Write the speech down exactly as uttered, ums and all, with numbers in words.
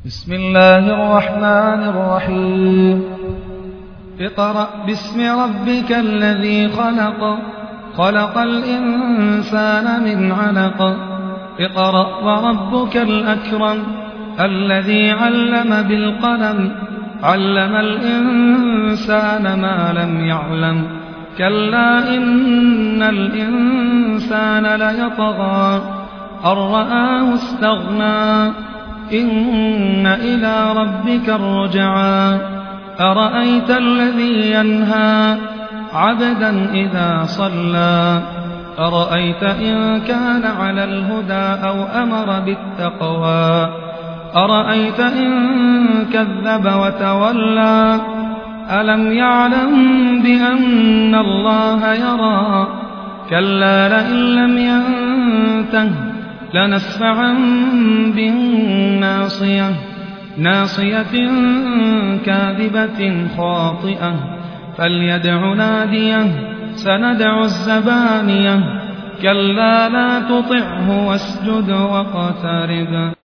بسم الله الرحمن الرحيم اقرأ باسم ربك الذي خلق خلق الإنسان من علق اقرأ وربك الأكرم الذي علم بالقلم علم الإنسان ما لم يعلم كلا إن الإنسان ليطغى أن رآه استغنى إن إلى ربك الرجعى أرأيت الذي ينهى عبدا إذا صلى أرأيت إن كان على الهدى أو أمر بالتقوى أرأيت إن كذب وتولى ألم يعلم بأن الله يرى كلا لئن لم ينته لنسفعا بالناصية ناصية كاذبة خاطئة فليدع ناديه سندع الزبانية كلا لا تطعه واسجد واقترب